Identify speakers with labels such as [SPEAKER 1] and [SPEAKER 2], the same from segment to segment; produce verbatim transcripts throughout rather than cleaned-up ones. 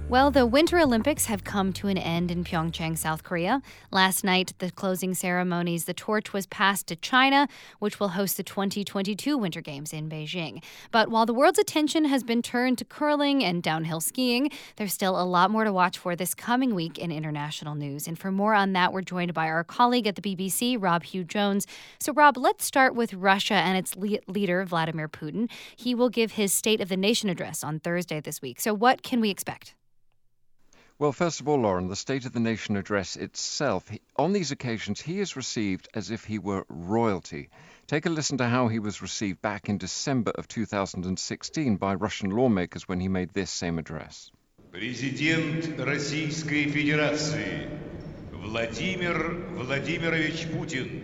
[SPEAKER 1] Well, the Winter Olympics have come to an end in Pyeongchang, South Korea. Last night, at the closing ceremonies, the torch was passed to China, which will host the twenty twenty-two Winter Games in Beijing. But while the world's attention has been turned to curling and downhill skiing, there's still a lot more to watch for this coming week in international news. And for more on that, we're joined by our colleague at the B B C, Rob Hugh-Jones. So, Rob, let's start with Russia and its le- leader, Vladimir Putin. He will give his State of the Nation address on Thursday this week. So what can we expect?
[SPEAKER 2] Well, first of all, Lauren, the State of the Nation address itself, he, on these occasions, he is received as if he were royalty. Take a listen to how he was received back in December of two thousand sixteen by Russian lawmakers when he made this same address.
[SPEAKER 3] Президент Российской Федерации Владимир Владимирович Путин.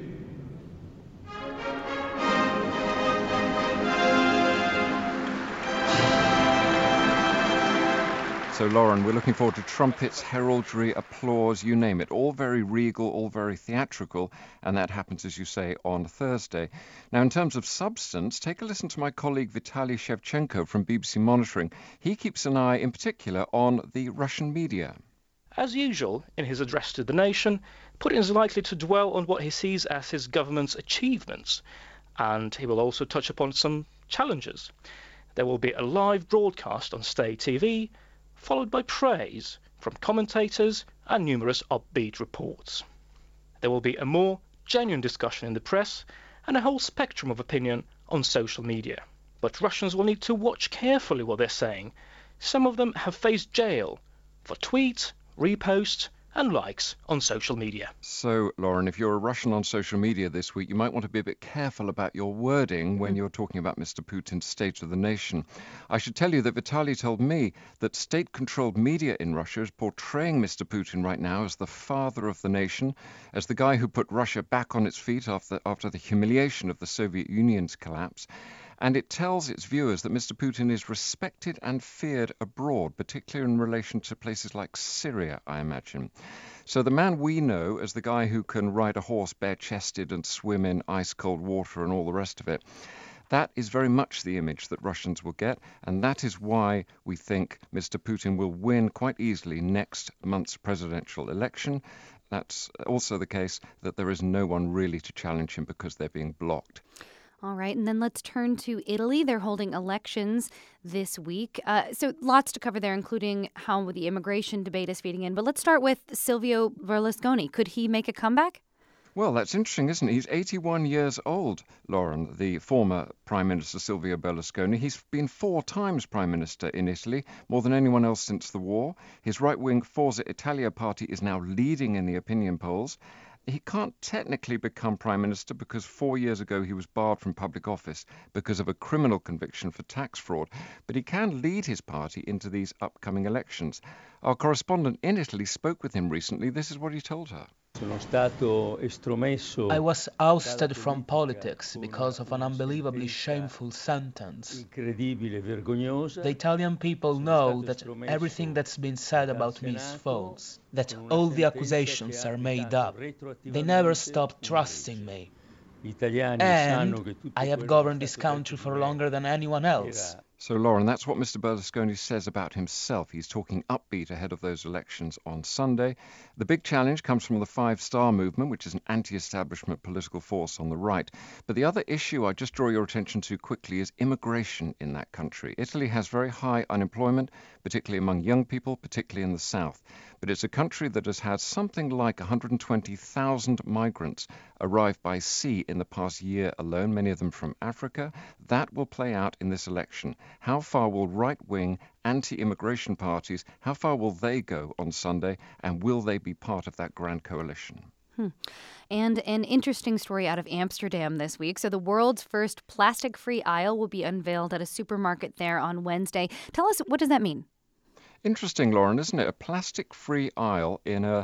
[SPEAKER 2] So, Lauren, we're looking forward to trumpets, heraldry, applause, you name it. All very regal, all very theatrical, and that happens, as you say, on Thursday. Now, in terms of substance, take a listen to my colleague Vitaly Shevchenko from B B C Monitoring. He keeps an eye, in particular, on the Russian media.
[SPEAKER 4] As usual, in his address to the nation, Putin is likely to dwell on what he sees as his government's achievements, and he will also touch upon some challenges. There will be a live broadcast on State T V, followed by praise from commentators and numerous upbeat reports. There will be a more genuine discussion in the press and a whole spectrum of opinion on social media. But Russians will need to watch carefully what they're saying. Some of them have faced jail for tweets, reposts and likes on social media.
[SPEAKER 2] So, Lauren, if you're a Russian on social media this week, you might want to be a bit careful about your wording when you're talking about Mister Putin's State of the Nation. I should tell you that Vitaly told me that state-controlled media in Russia is portraying Mister Putin right now as the father of the nation, as the guy who put Russia back on its feet after, after the humiliation of the Soviet Union's collapse. And it tells its viewers that Mister Putin is respected and feared abroad, particularly in relation to places like Syria, I imagine. So the man we know as the guy who can ride a horse bare-chested and swim in ice-cold water and all the rest of it, that is very much the image that Russians will get, and that is why we think Mister Putin will win quite easily next month's presidential election. That's also the case that there is no one really to challenge him because they're being blocked.
[SPEAKER 1] All right, and then let's turn to Italy. They're holding elections this week. Uh, so lots to cover there, including how the immigration debate is feeding in. But let's start with Silvio Berlusconi. Could he make a comeback?
[SPEAKER 2] Well, that's interesting, isn't it? He's eighty-one years old, Lauren, the former Prime Minister Silvio Berlusconi. He's been four times Prime Minister in Italy, more than anyone else since the war. His right-wing Forza Italia party is now leading in the opinion polls. He can't technically become Prime Minister because four years ago he was barred from public office because of a criminal conviction for tax fraud, but he can lead his party into these upcoming elections. Our correspondent in Italy spoke with him recently. This is what he told her.
[SPEAKER 5] I was ousted from politics because of an unbelievably shameful sentence. The Italian people know that everything that's been said about me is false, that all the accusations are made up. They never stopped trusting me. And I have governed this country for longer than anyone else.
[SPEAKER 2] So, Lauren, that's what Mister Berlusconi says about himself. He's talking upbeat ahead of those elections on Sunday. The big challenge comes from the Five Star Movement, which is an anti-establishment political force on the right. But the other issue I just draw your attention to quickly is immigration in that country. Italy has very high unemployment, particularly among young people, particularly in the south. But it's a country that has had something like one hundred twenty thousand migrants arrive by sea in the past year alone, many of them from Africa. That will play out in this election. How far will right-wing anti-immigration parties, how far will they go on Sunday, and will they be part of that grand coalition?
[SPEAKER 1] Hmm. And an interesting story out of Amsterdam this week. So the world's first plastic-free aisle will be unveiled at a supermarket there on Wednesday. Tell us, what does that mean?
[SPEAKER 2] Interesting, Lauren, isn't it? A plastic-free aisle in a,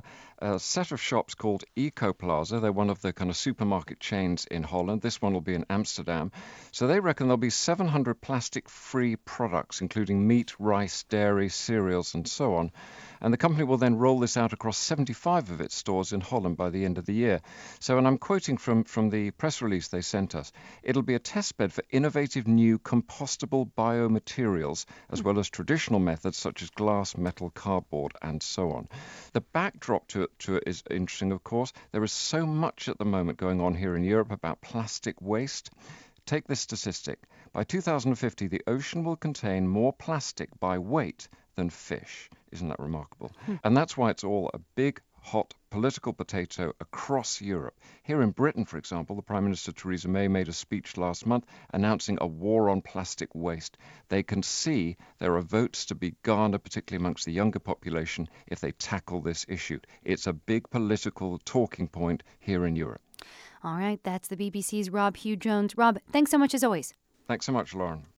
[SPEAKER 2] a set of shops called Ecoplaza. They're one of the kind of supermarket chains in Holland. This one will be in Amsterdam. So they reckon there'll be seven hundred plastic-free products, including meat, rice, dairy, cereals, and so on. And the company will then roll this out across seventy-five of its stores in Holland by the end of the year. So, and I'm quoting from, from the press release they sent us, it'll be a testbed for innovative new compostable biomaterials, as well as traditional methods such as glass, metal, cardboard, and so on. The backdrop to it, to it is interesting, of course. There is so much at the moment going on here in Europe about plastic waste. Take this statistic. By two thousand fifty, the ocean will contain more plastic by weight than fish. Isn't that remarkable? Hmm. And that's why it's all a big, hot political potato across Europe. Here in Britain, for example, the Prime Minister Theresa May made a speech last month announcing a war on plastic waste. They can see there are votes to be garnered, particularly amongst the younger population, if they tackle this issue. It's a big political talking point here in Europe.
[SPEAKER 1] All right, that's the B B C's Rob Hugh-Jones. Rob, thanks so much as always.
[SPEAKER 2] Thanks so much, Lauren.